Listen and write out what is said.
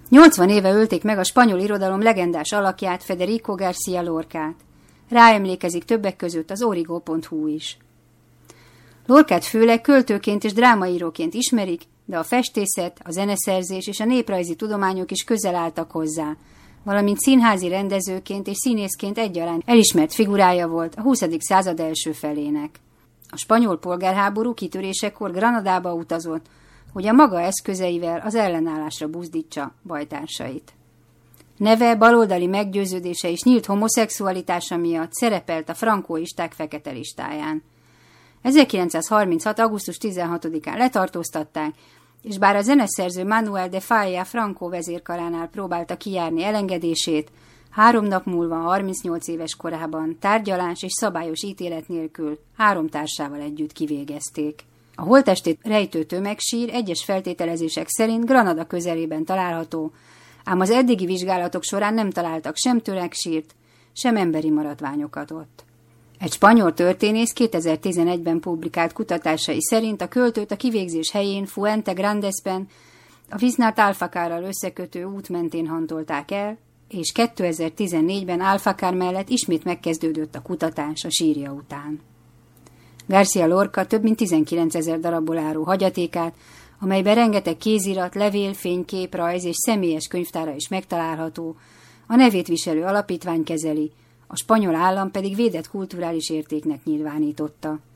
80 éve ölték meg a spanyol irodalom legendás alakját, Federico García Lorcát. Ráemlékezik többek között az Origo.hu is. Lorcát főleg költőként és drámaíróként ismerik, de a festészet, a zeneszerzés és a néprajzi tudományok is közel álltak hozzá, valamint színházi rendezőként és színészként egyaránt elismert figurája volt a 20. század első felének. A spanyol polgárháború kitörésekor Granadába utazott, hogy a maga eszközeivel az ellenállásra buzdítsa bajtársait. Neve, baloldali meggyőződése és nyílt homoszexualitása miatt szerepelt a frankóisták fekete listáján. 1936. augusztus 16-án letartóztatták, és bár a zeneszerző Manuel de Falla Franco vezérkaránál próbálta kijárni elengedését, 3 nap múlva 38 éves korában tárgyalás és szabályos ítélet nélkül 3 társával együtt kivégezték. A holttestét rejtő tömegsír egyes feltételezések szerint Granada közelében található, ám az eddigi vizsgálatok során nem találtak sem tömegsírt, sem emberi maradványokat ott. Egy spanyol történész 2011-ben publikált kutatásai szerint a költőt a kivégzés helyén Fuente Grandesben a Viznát Alfacárral összekötő út mentén hantolták el, és 2014-ben Alfacár mellett ismét megkezdődött a kutatás a sírja után. García Lorca több mint 19 000 darabból álló hagyatékát, amelyben rengeteg kézirat, levél, fénykép, rajz és személyes könyvtára is megtalálható, a nevét viselő alapítvány kezeli, a spanyol állam pedig védett kulturális értéknek nyilvánította.